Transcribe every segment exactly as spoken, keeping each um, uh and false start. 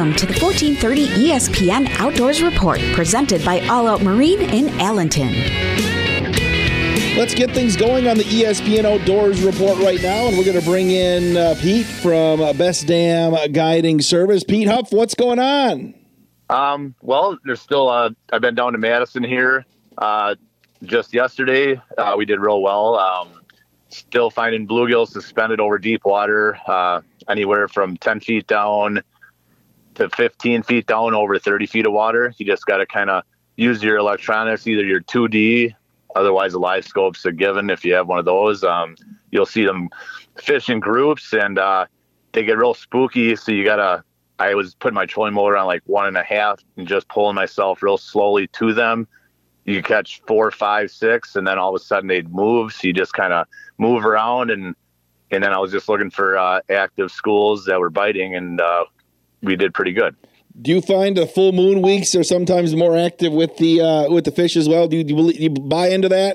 Welcome to the fourteen thirty E S P N Outdoors Report, presented by All Out Marine in Allenton. Let's get things going on the E S P N Outdoors Report right now, and we're going to bring in uh, Pete from uh, Best Damn Guiding Service. Pete Huff, what's going on? Um, well, there's still, uh, I've been down to Madison here uh, just yesterday. Uh, we did real well. Um, still finding bluegills suspended over deep water, uh, anywhere from ten feet down to fifteen feet down over thirty feet of water. You just got to kind of use your electronics, either your two D, otherwise a live scope's a given if you have one of those. Um, you'll see them fish in groups, and uh, they get real spooky. So you got to, I was putting my trolling motor on like one and a half and just pulling myself real slowly to them. You catch four, five, six, and then all of a sudden they'd move. So you just kind of move around, and and then I was just looking for uh, active schools that were biting, and uh, we did pretty good. Do you find the full moon weeks are sometimes more active with the uh, with the fish as well? Do you, do you, do you buy into that?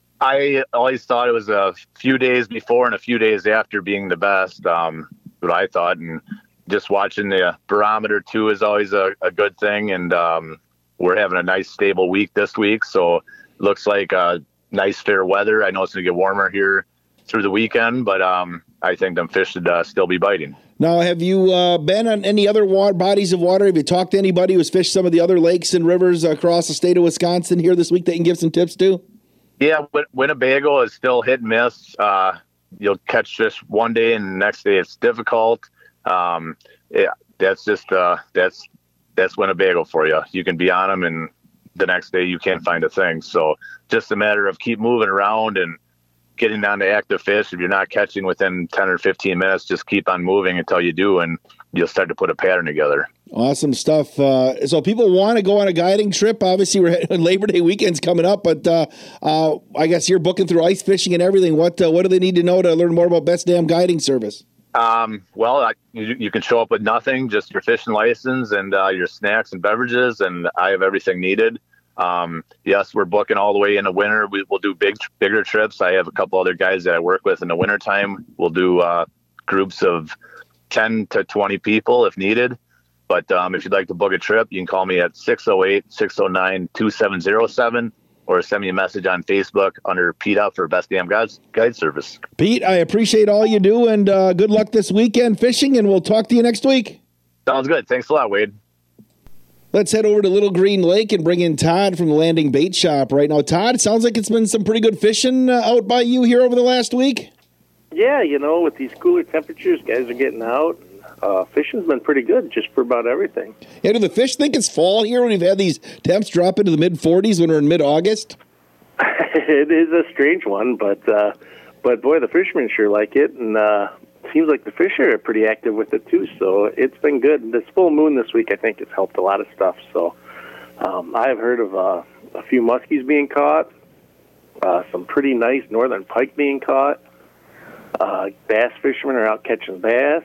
I always thought it was a few days before and a few days after being the best, um, what I thought. And just watching the barometer, too, is always a, a good thing. And um, we're having a nice, stable week this week. So it looks like uh, nice, fair weather. I know it's going to get warmer here through the weekend, but um, I think them fish should uh, still be biting. Now, have you uh, been on any other water, bodies of water? Have you talked to anybody who's fished some of the other lakes and rivers across the state of Wisconsin here this week that you can give some tips to? Yeah, Winnebago is still hit and miss. Uh, you'll catch fish one day, and the next day it's difficult. Um, yeah, that's just uh, that's that's Winnebago for you. You can be on them, and the next day you can't find a thing. So just a matter of keep moving around and getting down to active fish. If you're not catching within ten or fifteen minutes, just keep on moving until you do, and you'll start to put a pattern together. Awesome stuff. Uh, so people want to go on a guiding trip. Obviously, we're Labor Day weekend's coming up, but uh, uh, I guess you're booking through ice fishing and everything. What uh, what do they need to know to learn more about Best Damn Guiding Service? Um, well, I, you, you can show up with nothing, just your fishing license and uh, your snacks and beverages, and I have everything needed. Um, yes, we're booking all the way in the winter. We, we'll do big, bigger trips. I have a couple other guys that I work with in the wintertime. We'll do uh, groups of ten to twenty people if needed. But um, if you'd like to book a trip, you can call me at six oh eight, six oh nine, two seven oh seven or send me a message on Facebook under Pete Up for Best Damn Guide, Guide Service. Pete, I appreciate all you do, and uh, good luck this weekend fishing, and we'll talk to you next week. Sounds good. Thanks a lot, Wade. Let's head over to Little Green Lake and bring in Todd from the Landing Bait Shop right now. Todd, it sounds like it's been some pretty good fishing uh, out by you here over the last week. Yeah, you know, with these cooler temperatures, guys are getting out. Uh, fishing's been pretty good just for about everything. Yeah, do the fish think it's fall here when we've had these temps drop into the mid forties when we're in mid-August? It is a strange one, but, uh, but boy, the fishermen sure like it, and uh, seems like the fish are pretty active with it, too, so it's been good. This full moon this week, I think, has helped a lot of stuff. So um, I have heard of uh, a few muskies being caught, uh, some pretty nice northern pike being caught. Uh, bass fishermen are out catching bass.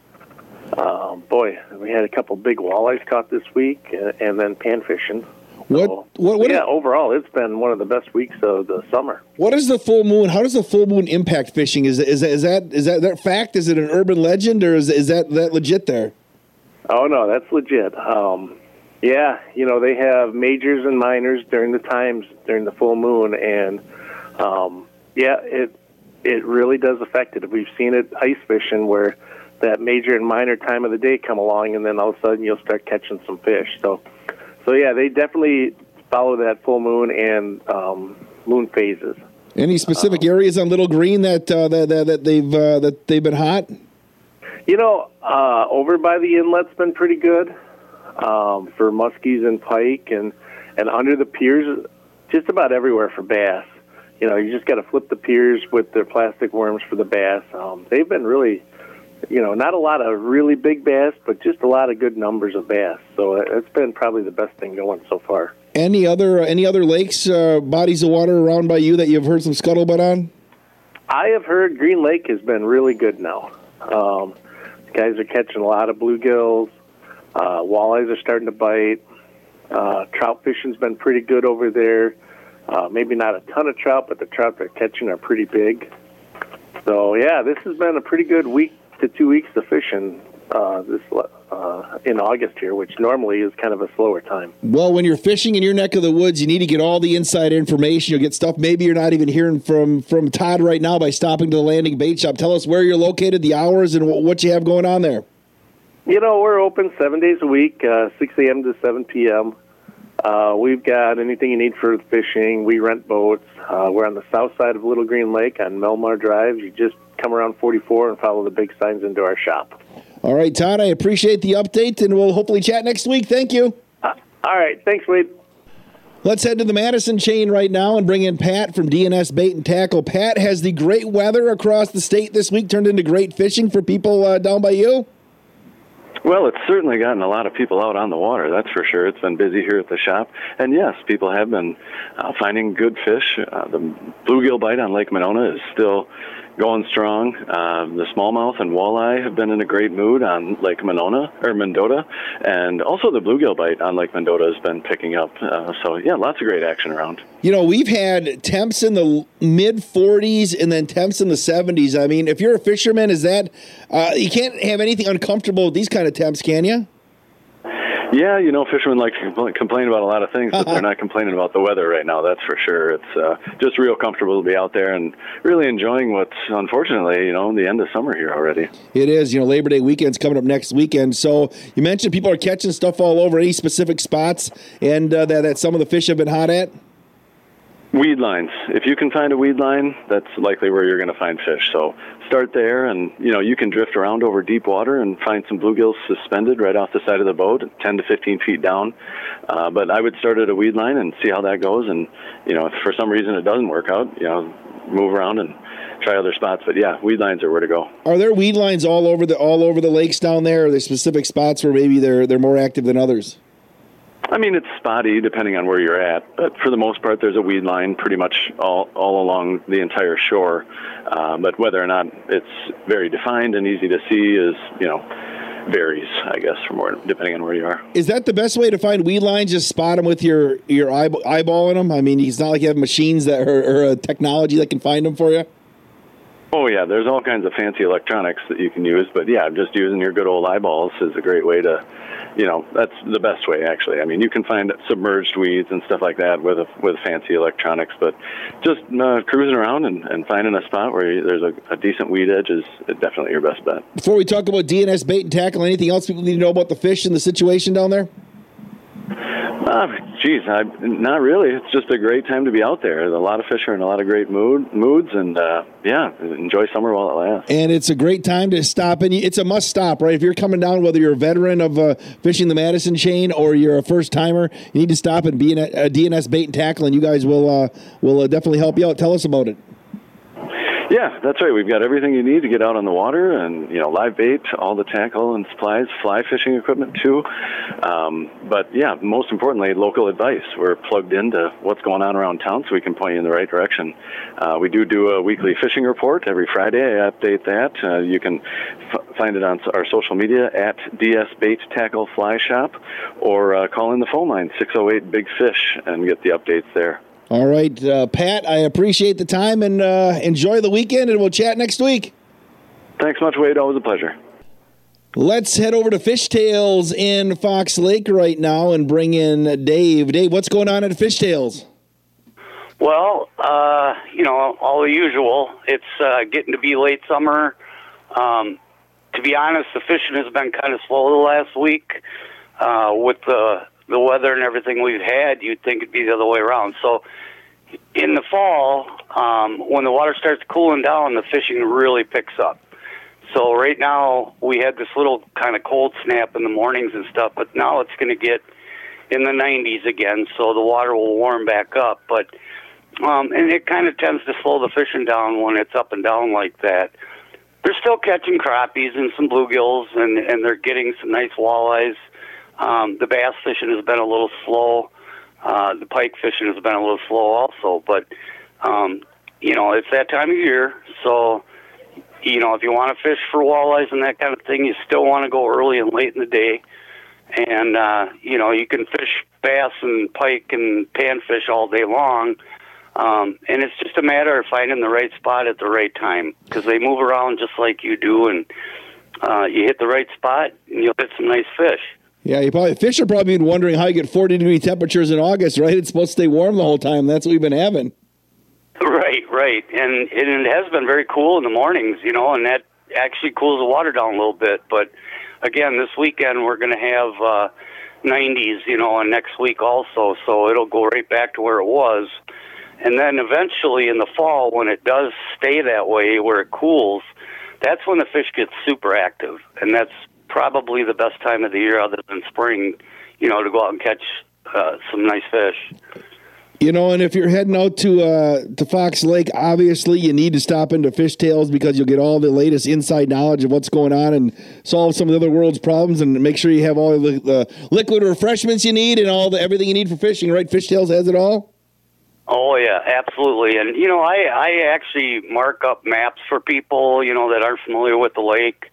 Um, boy, we had a couple big walleyes caught this week, and, and then pan fishing. What, so, what, what yeah, is, overall, it's been one of the best weeks of the summer. What is the full moon? How does the full moon impact fishing? Is is that is that is that, that fact? Is it an urban legend, or is is that that legit there? Oh no, that's legit. Um, yeah, you know they have majors and minors during the times during the full moon, and um, yeah, it it really does affect it. We've seen it ice fishing where that major and minor time of the day come along, and then all of a sudden you'll start catching some fish. So, so yeah, they definitely follow that full moon and um, moon phases. Any specific um, areas on Little Green that uh, that, that that they've uh, that they've been hot? You know, uh, over by the inlet's been pretty good um, for muskies and pike, and and under the piers, just about everywhere for bass. You know, you just got to flip the piers with their plastic worms for the bass. Um, they've been really. You know, not a lot of really big bass, but just a lot of good numbers of bass. So it's been probably the best thing going so far. Any other uh, any other lakes, uh, bodies of water around by you that you've heard some scuttlebutt on? I have heard Green Lake has been really good now. Um, guys are catching a lot of bluegills. Uh, walleyes are starting to bite. Uh, trout fishing's been pretty good over there. Uh, maybe not a ton of trout, but the trout they're catching are pretty big. So, yeah, this has been a pretty good week to two weeks of fishing uh, this uh, in August here, which normally is kind of a slower time. Well, when you're fishing in your neck of the woods, you need to get all the inside information. You'll get stuff maybe you're not even hearing from, from Todd right now by stopping to the Landing Bait Shop. Tell us where you're located, the hours, and what you have going on there. You know, we're open seven days a week, uh, six a.m. to seven p.m. Uh, we've got anything you need for fishing. We rent boats. Uh, we're on the south side of Little Green Lake on Melmar Drive. You just come around forty-four and follow the big signs into our shop. All right, Todd, I appreciate the update, and we'll hopefully chat next week. Thank you. Uh, all right. Thanks, Wade. Let's head to the Madison chain right now and bring in Pat from D N S Bait and Tackle. Pat, has the great weather across the state this week turned into great fishing for people uh, down by you? Well, it's certainly gotten a lot of people out on the water, that's for sure. It's been busy here at the shop. And yes, people have been uh, finding good fish. Uh, the bluegill bite on Lake Monona is still going strong. Uh, the smallmouth and walleye have been in a great mood on Lake Monona, or Mendota. And also the bluegill bite on Lake Mendota has been picking up. Uh, so, yeah, lots of great action around. You know, we've had temps in the mid forties and then temps in the seventies. I mean, if you're a fisherman, is that uh, you can't have anything uncomfortable with these kind of temps, can you? Yeah, you know, fishermen like to compl- complain about a lot of things, but they're not complaining about the weather right now, that's for sure. It's uh, just real comfortable to be out there and really enjoying what's, unfortunately, you know, the end of summer here already. It is. You know, Labor Day weekend's coming up next weekend. So you mentioned people are catching stuff all over. Any specific spots and uh, that, that some of the fish have been hot at? Weed lines. If you can find a weed line, that's likely where you're going to find fish. So start there, and you know you can drift around over deep water and find some bluegills suspended right off the side of the boat, ten to fifteen feet down. Uh, but I would start at a weed line and see how that goes. And you know, if for some reason it doesn't work out, you know, move around and try other spots. But yeah, weed lines are where to go. Are there weed lines all over the all over the lakes down there? Are there specific spots where maybe they're they're more active than others? I mean, it's spotty depending on where you're at, but for the most part, there's a weed line pretty much all, all along the entire shore. Uh, but whether or not it's very defined and easy to see is, you know, varies, I guess, from where, depending on where you are. Is that the best way to find weed lines? Just spot them with your your eye, eyeballing them? I mean, it's not like you have machines that or, or a technology that can find them for you. Oh, yeah, there's all kinds of fancy electronics that you can use, but yeah, just using your good old eyeballs is a great way to, you know, that's the best way, actually. I mean, you can find submerged weeds and stuff like that with a, with fancy electronics, but just uh, cruising around and, and finding a spot where you, there's a, a decent weed edge is definitely your best bet. Before we talk about D N S Bait and Tackle, anything else people need to know about the fish and the situation down there? Uh, geez, I, not really. It's just a great time to be out there. There's a lot of fish are in a lot of great mood moods, and uh, yeah, enjoy summer while it lasts. And it's a great time to stop, and it's a must stop, right? If you're coming down, whether you're a veteran of uh, fishing the Madison chain or you're a first timer, you need to stop and be in a, a D N S Bait and Tackle, and you guys will uh, will uh, definitely help you out. Tell us about it. Yeah, that's right. We've got everything you need to get out on the water, and you know, live bait, all the tackle and supplies, fly fishing equipment too. Um, but yeah, most importantly, local advice. We're plugged into what's going on around town, so we can point you in the right direction. Uh, we do do a weekly fishing report every Friday. I update that. Uh, you can f- find it on our social media at D S Bait Tackle Fly Shop, or uh, call in the phone line six oh eight Big Fish and get the updates there. All right, uh, Pat, I appreciate the time, and uh, enjoy the weekend, and we'll chat next week. Thanks much, Wade. Always a pleasure. Let's head over to Fishtails in Fox Lake right now and bring in Dave. Dave, what's going on at Fishtails? Well, uh, you know, all the usual. It's uh, getting to be late summer. Um, to be honest, the fishing has been kind of slow the last week uh, with the the weather and everything we've had. You'd think it'd be the other way around. So in the fall, um, when the water starts cooling down, the fishing really picks up. So right now we had this little kind of cold snap in the mornings and stuff, but now it's going to get in the nineties again, so the water will warm back up. But um, and it kind of tends to slow the fishing down when it's up and down like that. They're still catching crappies and some bluegills, and, and they're getting some nice walleyes. Um, the bass fishing has been a little slow. Uh, the pike fishing has been a little slow also. But, um, you know, it's that time of year. So, you know, if you want to fish for walleyes and that kind of thing, you still want to go early and late in the day. And, uh, you know, you can fish bass and pike and panfish all day long. Um, and it's just a matter of finding the right spot at the right time, because they move around just like you do. And uh, you hit the right spot, and you'll hit some nice fish. Yeah, you probably fish are probably been wondering how you get forty degree temperatures in August, right? It's supposed to stay warm the whole time. That's what we've been having. Right, right, and, and it has been very cool in the mornings, you know, and that actually cools the water down a little bit. But again, this weekend we're going to have uh, nineties, you know, and next week also, so it'll go right back to where it was. And then eventually in the fall, when it does stay that way, where it cools, that's when the fish get super active, and that's probably the best time of the year other than spring, you know, to go out and catch uh, some nice fish. You know, and if you're heading out to uh, to Fox Lake, obviously you need to stop into Fish Tales because you'll get all the latest inside knowledge of what's going on and solve some of the other world's problems, and make sure you have all the, the liquid refreshments you need and all the everything you need for fishing, right? Fish Tales has it all? Oh, yeah, absolutely. And, you know, I, I actually mark up maps for people, you know, that aren't familiar with the lake.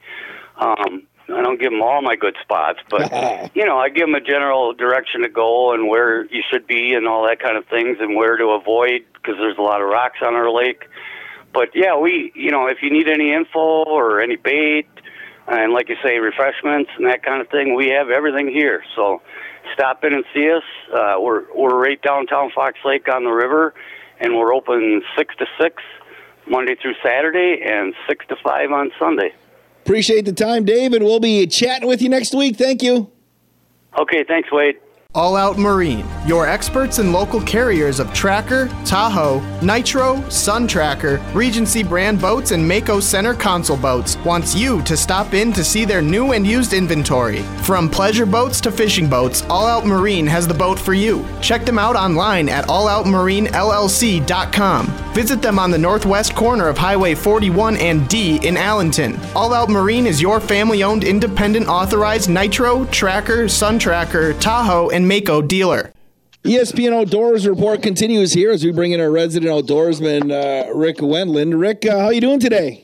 Um I don't give them all my good spots, but, you know, I give them a general direction to go and where you should be and all that kind of things and where to avoid because there's a lot of rocks on our lake. But, yeah, we, you know, if you need any info or any bait and, like you say, refreshments and that kind of thing, we have everything here. So stop in and see us. Uh, we're, we're right downtown Fox Lake on the river, and we're open six to six Monday through Saturday and six to five on Sunday. Appreciate the time, Dave, and we'll be chatting with you next week. Thank you. Okay, thanks, Wade. All Out Marine, your experts and local carriers of Tracker, Tahoe, Nitro, Sun Tracker, Regency brand boats, and Mako Center console boats, wants you to stop in to see their new and used inventory. From pleasure boats to fishing boats, All Out Marine has the boat for you. Check them out online at all out marine l l c dot com. Visit them on the northwest corner of Highway forty-one and D in Allenton. All Out Marine is your family-owned, independent, authorized Nitro, Tracker, Sun Tracker, Tahoe, and Mako dealer. E S P N Outdoors report continues here as we bring in our resident outdoorsman, uh, Rick Wendland. Rick, uh, how you doing today?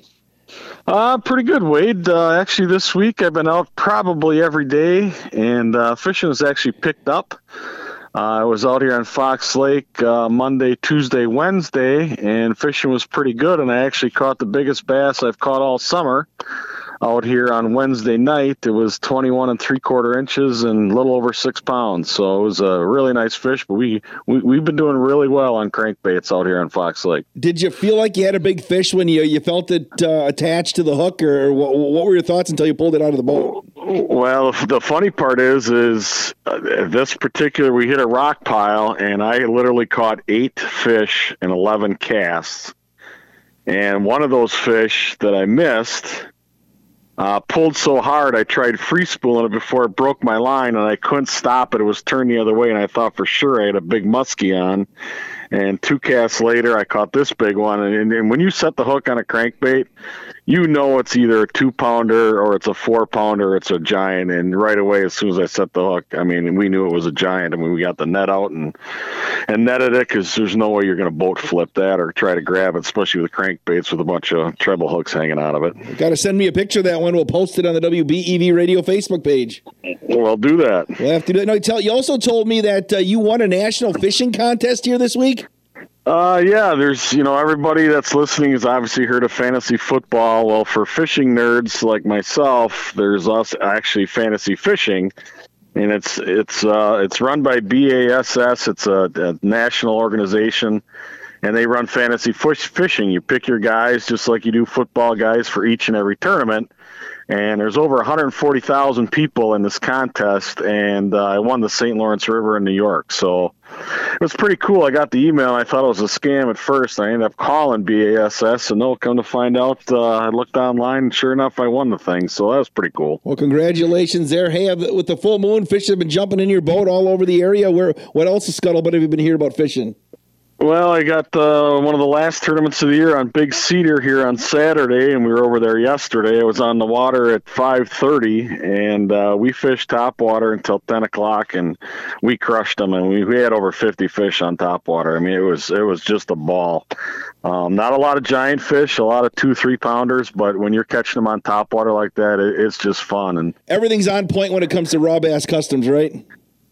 Uh, pretty good, Wade. Uh, actually, this week I've been out probably every day, and uh, fishing has actually picked up. Uh, I was out here on Fox Lake uh, Monday, Tuesday, Wednesday, and fishing was pretty good, and I actually caught the biggest bass I've caught all summer. Out here on Wednesday night, it was twenty-one and three quarter inches and a little over six pounds. So it was a really nice fish, but we, we, we've been doing really well on crankbaits out here on Fox Lake. Did you feel like you had a big fish when you, you felt it uh, attached to the hook, or what, what were your thoughts until you pulled it out of the boat? Well, the funny part is, is uh, this particular, we hit a rock pile and I literally caught eight fish and eleven casts. And one of those fish that I missed, Uh, pulled so hard I tried free spooling it before it broke my line, and I couldn't stop it. It was turned the other way, and I thought for sure I had a big muskie on. And two casts later, I caught this big one. And, and when you set the hook on a crankbait, you know it's either a two-pounder or it's a four-pounder or it's a giant. And right away, as soon as I set the hook, I mean, we knew it was a giant. I mean, we got the net out and and netted it because there's no way you're going to boat flip that or try to grab it, especially with crankbaits with a bunch of treble hooks hanging out of it. Got to send me a picture of that one. We'll post it on the W B E V Radio Facebook page. Well, I'll do that. We'll have to do it. No, tell, you also told me that uh, you won a national fishing contest here this week. Uh, yeah, there's, you know, everybody that's listening has obviously heard of fantasy football. Well, for fishing nerds like myself, there's us actually fantasy fishing, and it's it's uh, it's run by B A S S. It's a, a national organization, and they run fantasy fish fishing. You pick your guys just like you do football guys for each and every tournament. And there's over one hundred forty thousand people in this contest, and uh, I won the Saint Lawrence River in New York. So it was pretty cool. I got the email. I thought it was a scam at first. I ended up calling B A S S, and they'll come to find out. Uh, I looked online, and sure enough, I won the thing. So that was pretty cool. Well, congratulations there. Hey, with the full moon, fish have been jumping in your boat all over the area. Where? What else is scuttlebutt have you been hearing about fishing? Well, I got uh, one of the last tournaments of the year on Big Cedar here on Saturday, and we were over there yesterday. I was on the water at five thirty, and uh, we fished topwater until ten o'clock, and we crushed them, and we, we had over fifty fish on topwater. I mean, it was it was just a ball. Um, not a lot of giant fish, a lot of two, three-pounders, but when you're catching them on topwater like that, it, it's just fun. And everything's on point when it comes to Raw Bass Customs, right?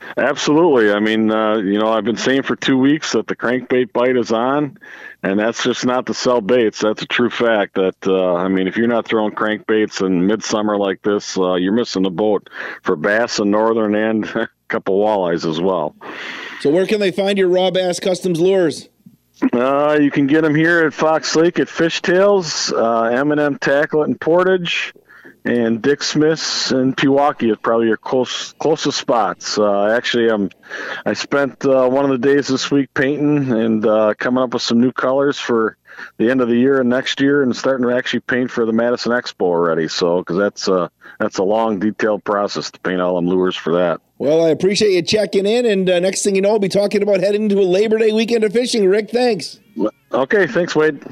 Absolutely. I mean, uh, you know, I've been saying for two weeks that the crankbait bite is on, and that's just not to sell baits. That's a true fact. That uh, I mean, if you're not throwing crankbaits in midsummer like this, uh, you're missing the boat for bass and northern and a couple walleyes as well. So where can they find your Raw Bass Customs lures? Uh, you can get them here at Fox Lake at Fishtails, uh, M and M Tackle in Portage, and Dick Smith's and Pewaukee is probably your close, closest spots. Uh, actually, I'm, I spent uh, one of the days this week painting and uh, coming up with some new colors for the end of the year and next year, and starting to actually paint for the Madison Expo already. So, because that's uh, that's a long, detailed process to paint all them lures for that. Well, I appreciate you checking in, and uh, next thing you know, we'll be talking about heading to a Labor Day weekend of fishing. Rick, thanks. Okay, thanks, Wade.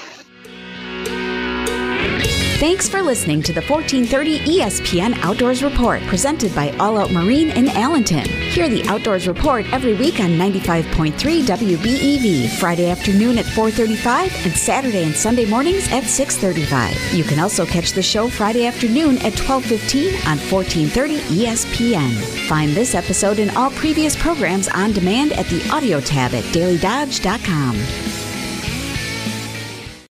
Thanks for listening to the fourteen thirty E S P N Outdoors Report, presented by All Out Marine in Allenton. Hear the Outdoors Report every week on ninety-five point three W B E V, Friday afternoon at four thirty-five and Saturday and Sunday mornings at six thirty-five. You can also catch the show Friday afternoon at twelve fifteen on fourteen thirty E S P N. Find this episode and all previous programs on demand at the audio tab at daily dodge dot com.